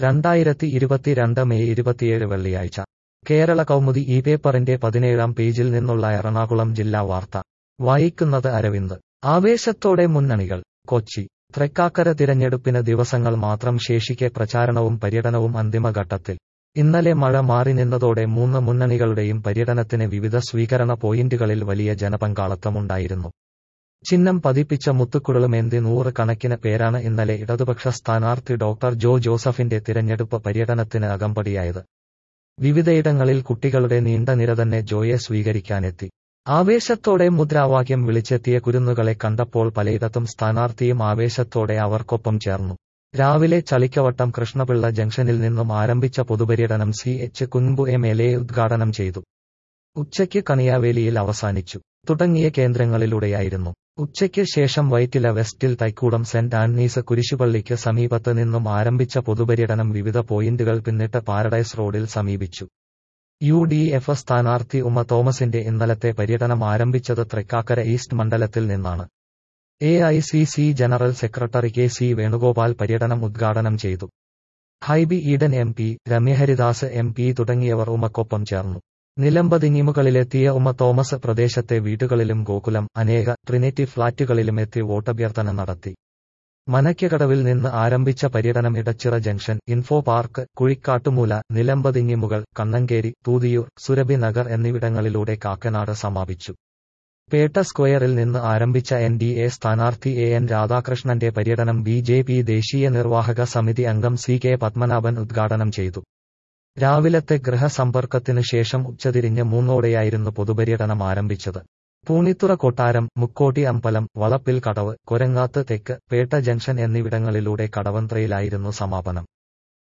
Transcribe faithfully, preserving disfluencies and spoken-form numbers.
രണ്ടായിരത്തി ഇരുപത്തിരണ്ട് മെയ് ഇരുപത്തിയേഴ് വെള്ളിയാഴ്ച കേരള കൗമുദി ഈ പേപ്പറിന്റെ പതിനേഴാം പേജിൽ നിന്നുള്ള എറണാകുളം ജില്ലാ വാർത്ത വായിക്കുന്നത് അരവിന്ദ്. ആവേശത്തോടെ മുന്നണികൾ. കൊച്ചി. തൃക്കാക്കര തിരഞ്ഞെടുപ്പിന് ദിവസങ്ങൾ മാത്രം ശേഷിക്കെ പ്രചാരണവും പര്യടനവും അന്തിമഘട്ടത്തിൽ. ഇന്നലെ മഴ മാറി നിന്നതോടെ മൂന്ന് മുന്നണികളുടെയും പര്യടനത്തിന് വിവിധ സ്വീകരണ പോയിന്റുകളിൽ വലിയ ജനപങ്കാളത്തമുണ്ടായിരുന്നു. ചിഹ്നം പതിപ്പിച്ച മുത്തുക്കുഴലുമേന്തി നൂറ് കണക്കിന് പേരാണ് ഇന്നലെ ഇടതുപക്ഷ സ്ഥാനാർത്ഥി ഡോക്ടർ ജോ ജോസഫിന്റെ തിരഞ്ഞെടുപ്പ് പര്യടനത്തിന് അകമ്പടിയായത്. വിവിധയിടങ്ങളിൽ കുട്ടികളുടെ നീണ്ട നിര തന്നെ ജോയെ സ്വീകരിക്കാനെത്തി. ആവേശത്തോടെ മുദ്രാവാക്യം വിളിച്ചെത്തിയ കുരുന്നുകളെ കണ്ടപ്പോൾ പലയിടത്തും സ്ഥാനാർത്ഥിയും ആവേശത്തോടെ അവർക്കൊപ്പം ചേർന്നു. രാവിലെ ചളിക്കവട്ടം കൃഷ്ണപിള്ള ജംഗ്ഷനിൽ നിന്നും ആരംഭിച്ച പൊതുപര്യടനം സി എച്ച് കുൻപു എം എൽ എ ഉദ്ഘാടനം ചെയ്തു. ഉച്ചയ്ക്ക് കണിയാവേലിയിൽ അവസാനിച്ചു. തുടങ്ങിയ കേന്ദ്രങ്ങളിലൂടെയായിരുന്നു. ഉച്ചയ്ക്ക് ശേഷം വൈറ്റില വെസ്റ്റിൽ തൈക്കൂടം സെന്റ് ആന്റണീസ് കുരിശുപള്ളിക്ക് സമീപത്ത് നിന്നും ആരംഭിച്ച പൊതുപര്യടനം വിവിധ പോയിന്റുകൾ പിന്നിട്ട് പാരഡൈസ് റോഡിൽ സമീപിച്ചു. യു ഡി എഫ് സ്ഥാനാർത്ഥി ഉമ തോമസിന്റെ ഇന്നലത്തെ പര്യടനം ആരംഭിച്ചത് തൃക്കാക്കര ഈസ്റ്റ് മണ്ഡലത്തിൽ നിന്നാണ്. A I C C general secretary K C Venugopal പര്യടനം ഉദ്ഘാടനം ചെയ്തു. Hibi Eden M P, Ramya Haridas M P തുടങ്ങിയവർ ഉമക്കൊപ്പം ചേർന്നു. നിലമ്പതിങ്ങിമുകളിലെത്തിയ ഉമ തോമസ് പ്രദേശത്തെ വീടുകളിലും ഗോകുലം, അനേക, ട്രിനിറ്റി ഫ്ളാറ്റുകളിലും എത്തി വോട്ടഭ്യർത്ഥന നടത്തി. മനയ്ക്കകടവിൽ നിന്ന് ആരംഭിച്ച പര്യടനം Edachira junction, info park, Kuzhikkattumoola, Nilampathinjimugal, Kannankeri, Thuthiyoor, Surabhi Nagar എന്നിവിടങ്ങളിലൂടെ കാക്കനാട് സമാപിച്ചു. പേട്ട സ്ക്വയറിൽ നിന്ന് ആരംഭിച്ച എൻ ഡി എ സ്ഥാനാർത്ഥി എ എൻ രാധാകൃഷ്ണന്റെ പര്യടനം ബി ജെ പി ദേശീയ നിർവാഹക സമിതി അംഗം സി കെ പത്മനാഭൻ ഉദ്ഘാടനം ചെയ്തു. രാവിലത്തെ ഗൃഹസമ്പർക്കത്തിനു ശേഷം ഉച്ചതിരിഞ്ഞ് മൂന്നോടെയായിരുന്നു പൊതുപര്യടനം ആരംഭിച്ചത്. പൂണിത്തുറ കൊട്ടാരം, മുക്കോട്ടി അമ്പലം, വളപ്പിൽ കടവ്, കൊരങ്ങാത്ത് തെക്ക്, പേട്ട ജംഗ്ഷൻ എന്നിവിടങ്ങളിലൂടെ കടവന്ത്രയിലായിരുന്നു സമാപനം.